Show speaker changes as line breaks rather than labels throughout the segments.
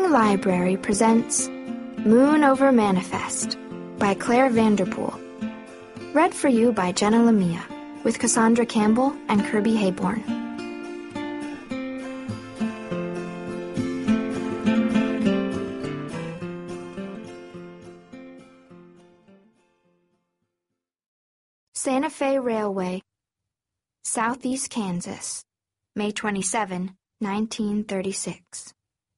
New Library presents Moon Over Manifest by Claire Vanderpool. Read for you by Jenna Lamia with Cassandra Campbell and Kirby Hayborn. Santa Fe Railway, Southeast Kansas, May 27, 1936.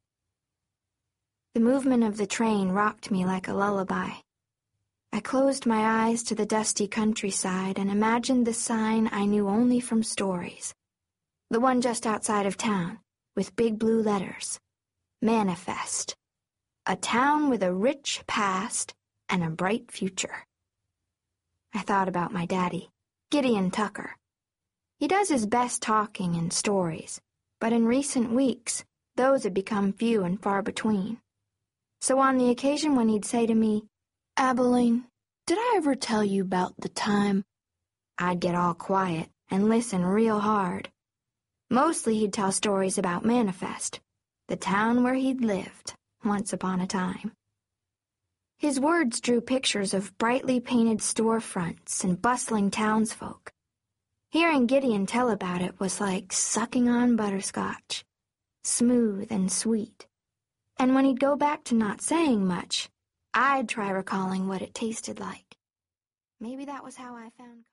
The movement of the train rocked me like a lullaby. I closed my eyes to the dusty countryside and imagined the sign I knew only from stories. The one just outside of town, with big blue letters. Manifest. A town with a rich past and a bright future. I thought about my daddy, Gideon Tucker. He does his best talking in stories, but in recent weeks, those had become few and far between. So on the occasion when he'd say to me, "Abilene, did I ever tell you about the time?" I'd get all quiet and listen real hard. Mostly he'd tell stories about Manifest, the town where he'd lived once upon a time. His words drew pictures of brightly painted storefronts and bustling townsfolk. Hearing Gideon tell about it was like sucking on butterscotch, smooth and sweet. And when he'd go back to not saying much, I'd try recalling what it tasted like. Maybe that was how I found...